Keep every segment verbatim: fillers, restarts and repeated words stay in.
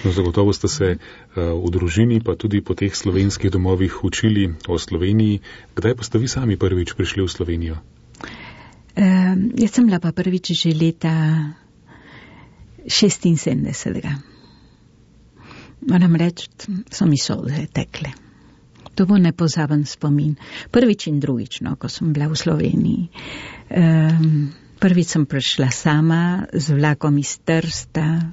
No, zagotovo ste se uh, v družini, pa tudi po teh slovenskih domovih učili o Sloveniji. Kdaj pa ste vi sami prvič prišli v Slovenijo? Uh, jaz sem bila pa prvič že leta šestinsedemdesetega. Moram reči, so mi solze tekle. To bo nepozaben spomin. Prvič in drugič, no, ko sem bila v Sloveniji. Um, prvič sem prišla sama z vlakom iz Trsta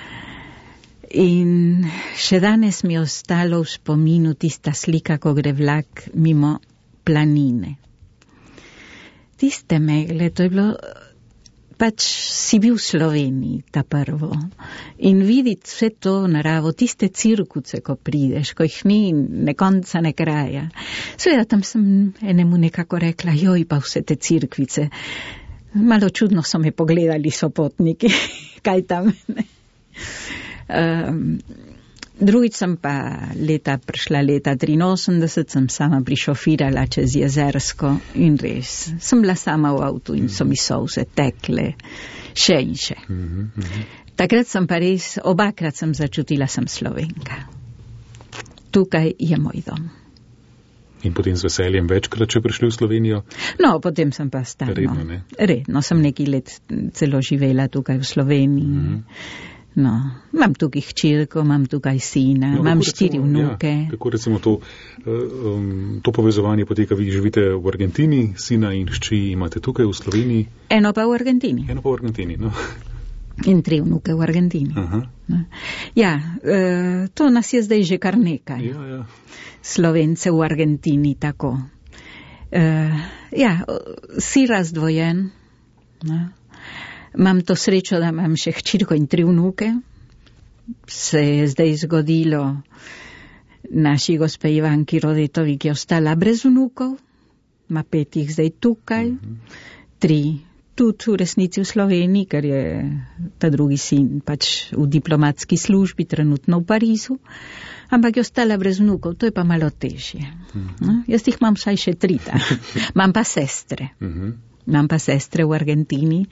in še danes mi je ostalo v spominu tista slika, ko gre vlak mimo planine. Tiste megle, to je bilo, pač si bil v Sloveniji, ta prvo. In videti vse to naravo, tiste cirkuce, ko prideš, ko jih ni ne konca, ne kraja. Seveda tam sem enemu nekako rekla, joj, pa vse te cirkvice. Malo čudno so me pogledali sopotniki, kaj tam. um, drugič sem pa leta, prišla leta triinosemdeset, sem sama prišofirala čez Jezersko in res, sem bila sama v avtu in so mi solze tekle še in še. Takrat sem pa res, obakrat sem začutila, sem Slovenka. Tukaj je moj dom. In potem z veseljem večkrat, če prišli v Slovenijo? No, potem sem pa stalno. Redno, ne? Redno, sem nekaj let celo živela tukaj v Sloveniji. Mm-hmm. No, imam tukaj hčerko, imam tukaj sina, no, imam štiri recimo, vnuke. Ja, kako recimo to, um, to povezovanje poteka, vi živite v Argentini, sina in hči imate tukaj v Sloveniji? Eno pa v Argentini. Eno pa v Argentini, no. In tri vnuke v Argentini. Aha. Ja, uh, to nas je zdaj že kar nekaj. Ja, ja. Slovence v Argentini, tako. Uh, ja, si razdvojen, no. Imam to srečo, da imam še hčirko in tri vnuke. Se je zdaj zgodilo naši gospe Ivanki Rodetovi, ki je ostala brez vnukov. Ima pet jih zdaj tukaj. Mm-hmm. Tri tudi v resnici v Sloveniji, ker je ta drugi sin pač v diplomatski službi, trenutno v Parizu. Ampak je ostala brez vnukov, to je pa malo težje. Mm-hmm. No? Jaz jih imam vsaj še tri. Imam pa sestre. Mm-hmm. Imam pa sestre v Argentini.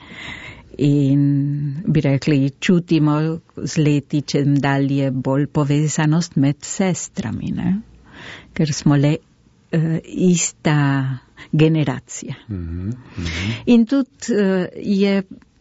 In bi rekli, čutimo z leti, če dalje bolj povezanost med sestrami, ne? Ker smo le uh, ista generacija. Mm-hmm, mm-hmm. In tudi uh, je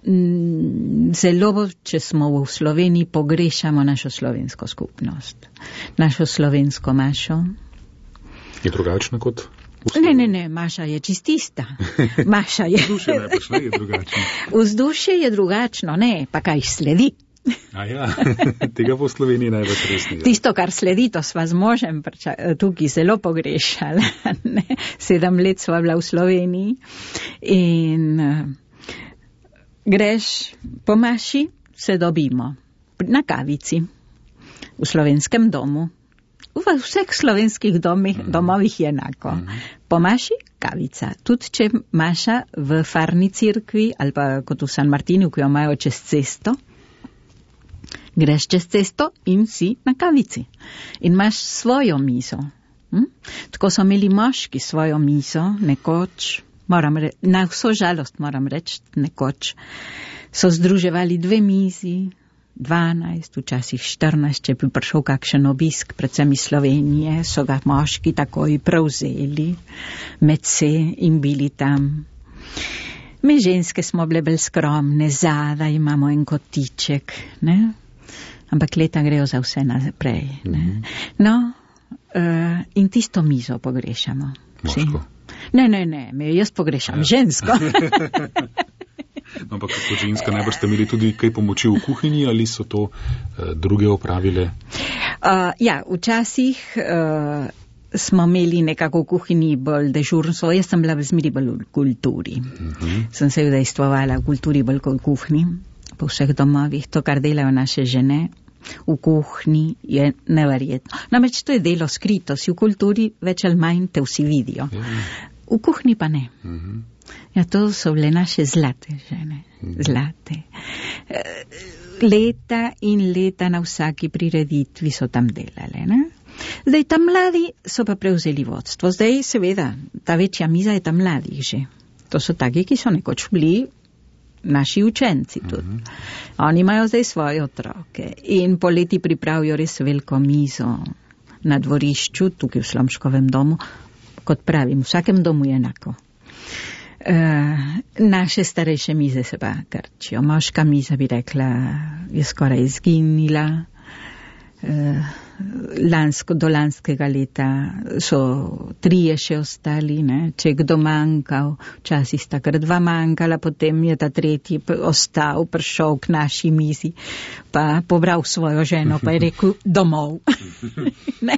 m, zelo, če smo v Sloveniji, pogrešamo našo slovensko skupnost. Našo slovensko mašo. Je drugačna kot? Ne, ne, ne, Maša je čistista. Maša je... Vzdušje najbrž ne je drugačno. Vzdušje je drugačno, ne, pa kaj sledi. A ja, tega v Sloveniji največ res ni. Tisto, kar sledi, to sva z možem tukaj zelo pogrešala. Ne? Sedem let sva bila v Sloveniji in uh, greš po Maši, se dobimo na kavici v slovenskem domu. V vseh slovenskih domih, domovih je enako. Po Maši kavica. Tudi če Maša v farni cirkvi ali pa kot v San Martinu, ki jo imajo čez cesto, greš čez cesto in si na kavici. In imaš svojo mizo. Hm? Tako so imeli moški svojo mizo, nekoč, moram re, na vso žalost moram reči, nekoč so združevali dve mizi, dvanajst, včasih štirinajst, če bi prišel kakšen obisk, predvsem iz Slovenije, so ga moški takoj prevzeli med se in bili tam. Mi ženske smo bile bolj skromne, zadaj imamo en kotiček, ne? Ampak leta grejo za vse naprej. Ne? No, uh, in tisto mizo pogrešamo. Moško? Ne, ne, ne, jaz pogrešam ja. žensko. Ampak kot ženska najbrž ste imeli tudi kaj pomoči v kuhinji ali so to uh, druge opravile? Uh, ja, včasih uh, smo imeli nekako v kuhinji bolj dežurnstvo. Jaz sem bila v zmeri bolj v kulturi. Uh-huh. Sem se udejstvovala v kulturi bolj kot v kuhinji, po vseh domovih. To, kar delajo naše žene v kuhinji, je neverjetno. Namreč to je delo skrito, si v kulturi več ali manj te vsi vidijo. Yeah. V kuhinji pa ne. Uh-huh. Ja, to so bile naše zlate žene, zlate. Leta in leta na vsaki prireditvi so tam delale, ne? Zdaj, tam mladi so pa prevzeli vodstvo. Zdaj, seveda, ta večja miza je tam mladih že. To so taki, ki so nekoč bili naši učenci tudi. Uh-huh. Oni imajo zdaj svoje otroke in poleti pripravijo res veliko mizo na dvorišču, tukaj v Slomškovem domu, kot pravim, v vsakem domu je enako. Uh, naše starejše mize se pa krčijo. Moška miza, bi rekla, je skoraj izginila. Uh, lansko, do lanskega leta so trije še ostali, ne? Če je kdo manjkal, včasih sta kar dva manjkala, potem je ta tretji ostal, prišel k naši mizi, pa pobral svojo ženo, pa je rekel domov. Ne?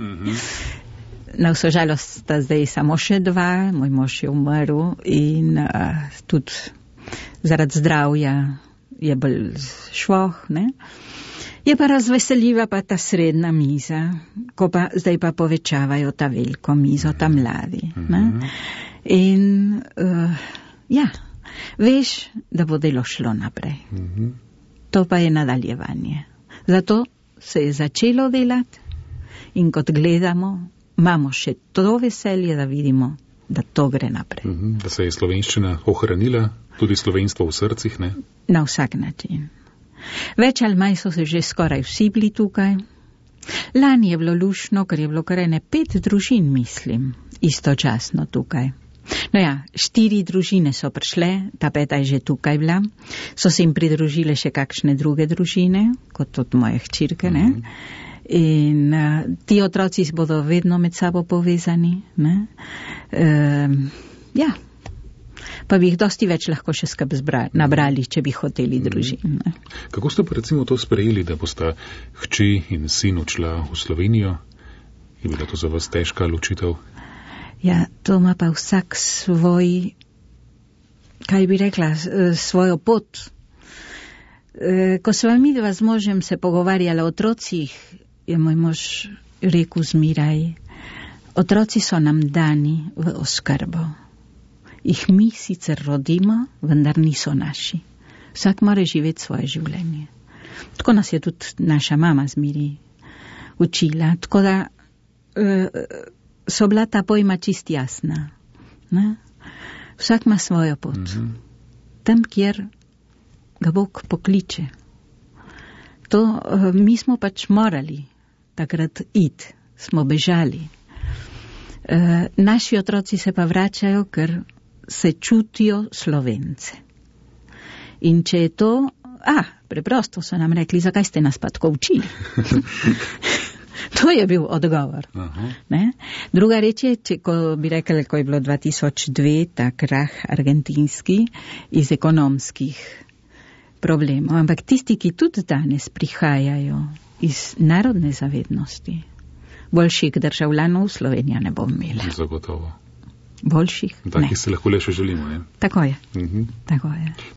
Na vso žalost sta zdaj samo še dva, moj mož je umrl in uh, tudi zaradi zdravja je bolj švoh, ne? Je pa razveseljiva pa ta srednja miza, ko pa zdaj pa povečavajo ta veliko mizo, ta mladi. Ne? In uh, ja, veš, da bo delo šlo naprej. To pa je nadaljevanje. Zato se je začelo delati in kot gledamo, imamo še to veselje, da vidimo, da to gre naprej. Da se je slovenščina ohranila, tudi slovenstvo v srcih, ne? Na vsak način. Več ali manj so se že skoraj vsi bili tukaj. Lani je bilo lušno, ker je bilo kar ene pet družin, mislim, istočasno tukaj. No ja, štiri družine so prišle, ta peta je že tukaj bila, so se jim pridružile še kakšne druge družine, kot tudi moje hčirke, ne? In uh, ti otroci bodo vedno med sabo povezani, ne? Uh, ja. Pa bi jih dosti več lahko še skrb nabrali, če bi hoteli družin. Ne? Kako ste pa recimo to sprejeli, da bosta hči in sin odšla v Slovenijo? Je bila to za vas težka ločitev? Ja, to ima pa vsak svoj, kaj bi rekla, svojo pot. Ko sva midva z možem se pogovarjala o otrocih, je moj mož rekel zmiraj, otroci so nam dani v oskrbo. Jih mi sicer rodimo, vendar niso naši. Vsak mora živeti svoje življenje. Tako nas je tudi naša mama zmeri učila. Tako da uh, so bila ta pojma čist jasna. Ne? Vsak ima svojo pot. Mm-hmm. Tam, kjer ga Bog pokliče. To uh, mi smo pač morali takrat iti. Smo bežali. Uh, naši otroci se pa vračajo, ker se čutijo Slovence. In če je to, a, preprosto so nam rekli, zakaj ste nas pa tako učili? To je bil odgovor. Ne? Druga reč je, če, ko bi rekli, ko je bilo dva tisoč dve, ta krah argentinski, iz ekonomskih problemov. Ampak tisti, ki tudi danes prihajajo iz narodne zavednosti, boljših državljanov Slovenija ne bo imela. Zagotovo. Boljših? Takih se lahko le še želimo, ne? Tako je. Uh-huh. Tako je.